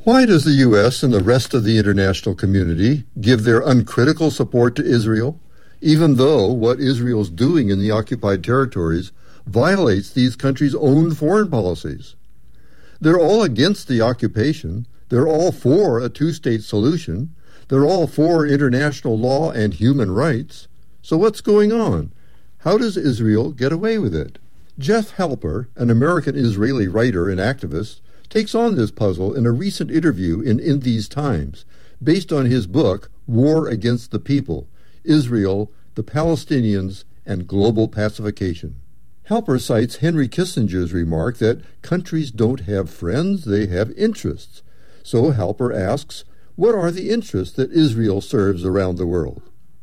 Why does the U.S. and the rest of the international community give their uncritical support to Israel, even though what Israel's doing in the occupied territories violates these countries' own foreign policies? They're all against the occupation. They're all for a two-state solution. They're all for international law and human rights. So what's going on? How does Israel get away with it? Jeff Halper, an American-Israeli writer and activist, takes on this puzzle in a recent interview in These Times, based on his book, War Against the People, Israel, the Palestinians, and Global Pacification. Halper cites Henry Kissinger's remark that countries don't have friends, they have interests. So Halper asks, what are the interests that Israel serves around the world?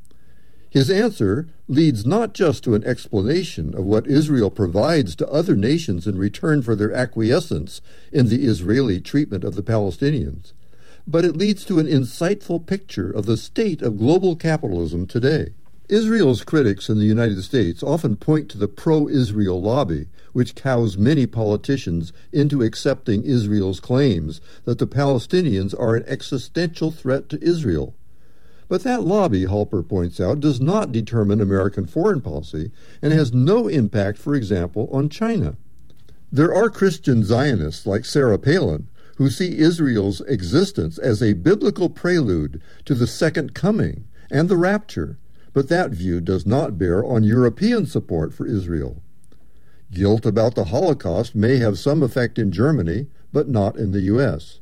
His answer leads not just to an explanation of what Israel provides to other nations in return for their acquiescence in the Israeli treatment of the Palestinians, but it leads to an insightful picture of the state of global capitalism today. Israel's critics in the United States often point to the pro-Israel lobby, which cows many politicians into accepting Israel's claims that the Palestinians are an existential threat to Israel. But that lobby, Halper points out, does not determine American foreign policy and has no impact, for example, on China. There are Christian Zionists like Sarah Palin who see Israel's existence as a biblical prelude to the second coming and the rapture, but that view does not bear on European support for Israel. Guilt about the Holocaust may have some effect in Germany, but not in the U.S.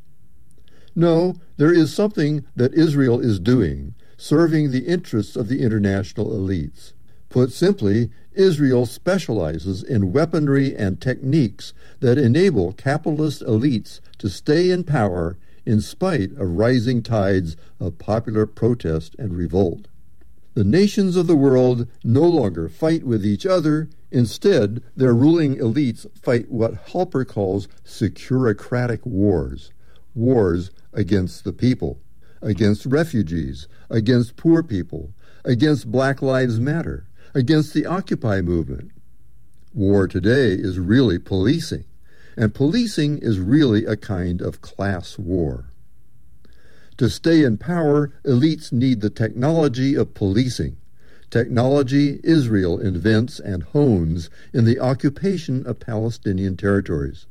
No, there is something that Israel is doing, serving the interests of the international elites. Put simply, Israel specializes in weaponry and techniques that enable capitalist elites to stay in power in spite of rising tides of popular protest and revolt. The nations of the world no longer fight with each other. Instead, their ruling elites fight what Halper calls securocratic wars, wars against the people, against refugees, against poor people, against Black Lives Matter, against the Occupy movement. War today is really policing, and policing is really a kind of class war. To stay in power, elites need the technology of policing, technology Israel invents and hones in the occupation of Palestinian territories.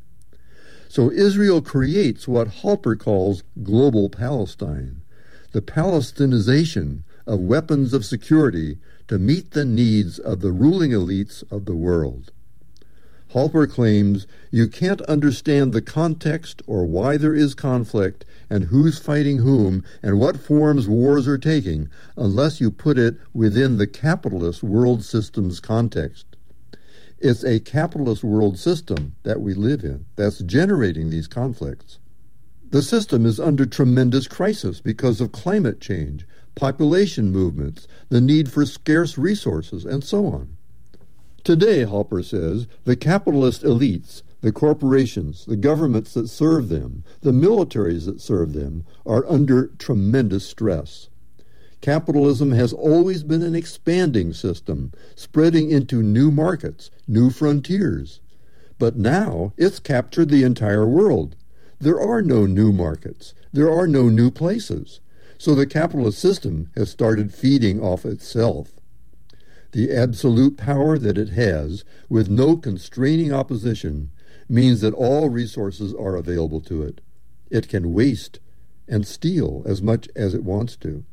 So Israel creates what Halper calls global Palestine, the Palestinization of weapons of security to meet the needs of the ruling elites of the world. Halper claims you can't understand the context or why there is conflict and who's fighting whom and what forms wars are taking unless you put it within the capitalist world system's context. It's a capitalist world system that we live in that's generating these conflicts. The system is under tremendous crisis because of climate change, population movements, the need for scarce resources, and so on. Today, Halper says, the capitalist elites, the corporations, the governments that serve them, the militaries that serve them, are under tremendous stress. Capitalism has always been an expanding system, spreading into new markets, new frontiers. But now it's captured the entire world. There are no new markets. There are no new places. So the capitalist system has started feeding off itself. The absolute power that it has, with no constraining opposition, means that all resources are available to it. It can waste and steal as much as it wants to.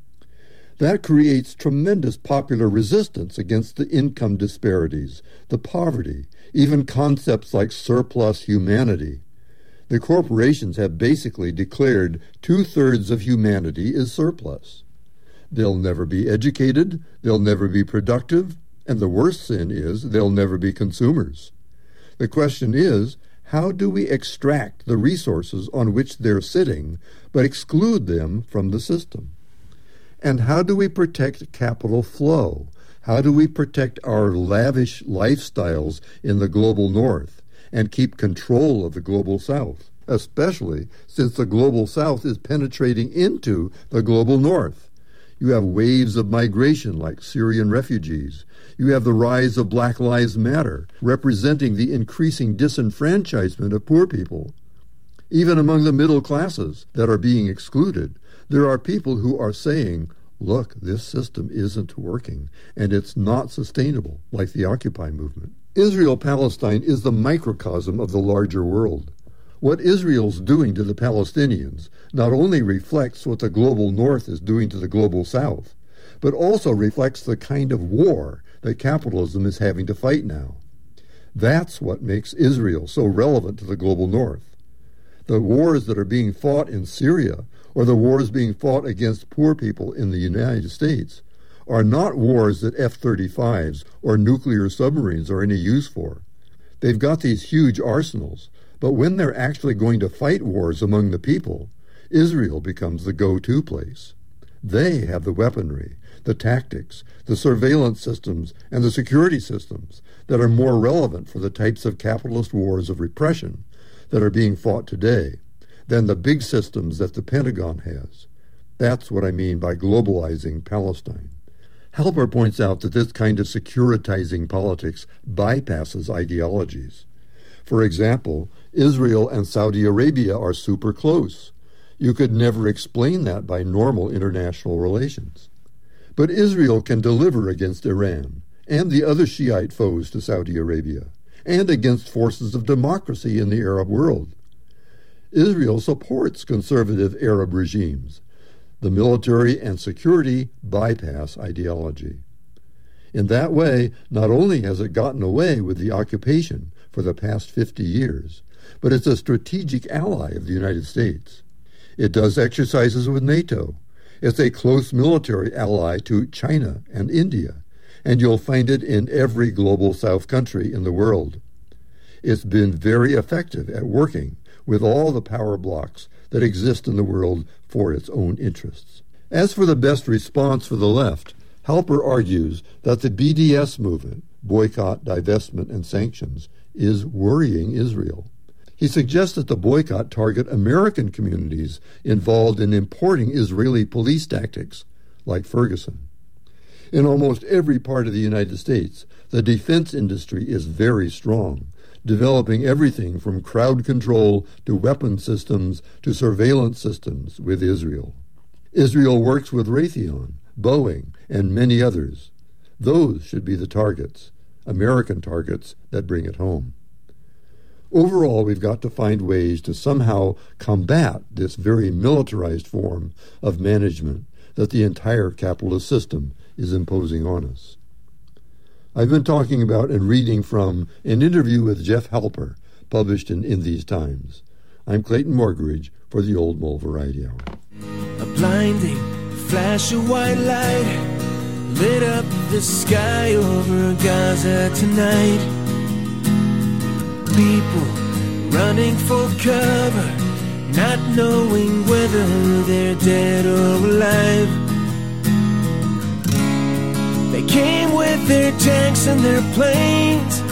That creates tremendous popular resistance against the income disparities, the poverty, even concepts like surplus humanity. The corporations have basically declared 2/3 of humanity is surplus. They'll never be educated, they'll never be productive, and the worst sin is they'll never be consumers. The question is, how do we extract the resources on which they're sitting, but exclude them from the system? And how do we protect capital flow? How do we protect our lavish lifestyles in the global north and keep control of the global south, especially since the global south is penetrating into the global north? You have waves of migration like Syrian refugees. You have the rise of Black Lives Matter, representing the increasing disenfranchisement of poor people. Even among the middle classes that are being excluded, there are people who are saying, look, this system isn't working, and it's not sustainable, like the Occupy movement. Israel-Palestine is the microcosm of the larger world. What Israel's doing to the Palestinians not only reflects what the global North is doing to the global South, but also reflects the kind of war that capitalism is having to fight now. That's what makes Israel so relevant to the global North. The wars that are being fought in Syria, or the wars being fought against poor people in the United States, are not wars that F-35s or nuclear submarines are any use for. They've got these huge arsenals, but when they're actually going to fight wars among the people, Israel becomes the go-to place. They have the weaponry, the tactics, the surveillance systems, and the security systems that are more relevant for the types of capitalist wars of repression that are being fought today than the big systems that the Pentagon has. That's what I mean by globalizing Palestine. Halper points out that this kind of securitizing politics bypasses ideologies. For example, Israel and Saudi Arabia are super close. You could never explain that by normal international relations. But Israel can deliver against Iran and the other Shiite foes to Saudi Arabia, and against forces of democracy in the Arab world. Israel supports conservative Arab regimes. The military and security bypass ideology. In that way, not only has it gotten away with the occupation for the past 50 years, but it's a strategic ally of the United States. It does exercises with NATO. It's a close military ally to China and India, and you'll find it in every global South country in the world. It's been very effective at working with all the power blocks that exist in the world for its own interests. As for the best response for the left, Halper argues that the BDS movement, boycott, divestment, and sanctions, is worrying Israel. He suggests that the boycott target American communities involved in importing Israeli police tactics, like Ferguson. In almost every part of the United States, the defense industry is very strong, developing everything from crowd control to weapon systems to surveillance systems with Israel. Israel works with Raytheon, Boeing, and many others. Those should be the targets, American targets that bring it home. Overall, we've got to find ways to somehow combat this very militarized form of management that the entire capitalist system is imposing on us. I've been talking about and reading from an interview with Jeff Halper, published in These Times. I'm Clayton Morgridge for the Old Mole Variety Hour. A blinding flash of white light lit up the sky over Gaza tonight. People running for cover, not knowing whether they're dead or alive. They came with their tanks and their planes,